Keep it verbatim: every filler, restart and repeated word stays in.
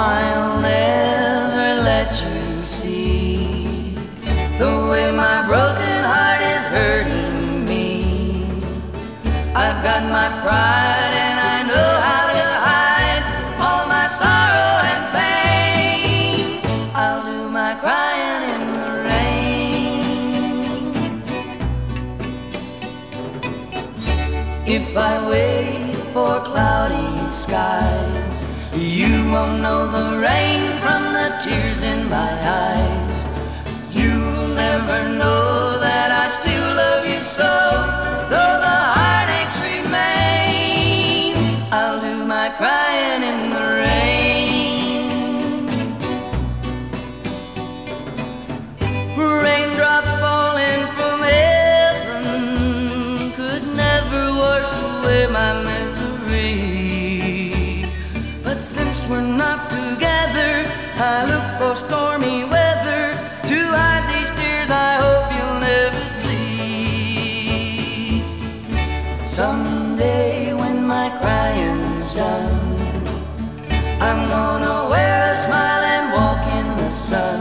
I'll never let you see the way my broken heart is hurting me. I've got my pride and I know how to hide all my sorrow and pain. I'll do my crying in the rain. If I wait for cloudy skies, you won't know the rain from the tears in my eyes. You'll never know that I still love you so, though the heartaches remain. I'll do my crying in the rain. Raindrops falling from heaven could never wash away my misery. But since we're not together, I look for stormy weather to hide these tears I hope you'll never see. Someday when my crying's done, I'm gonna wear a smile and walk in the sun.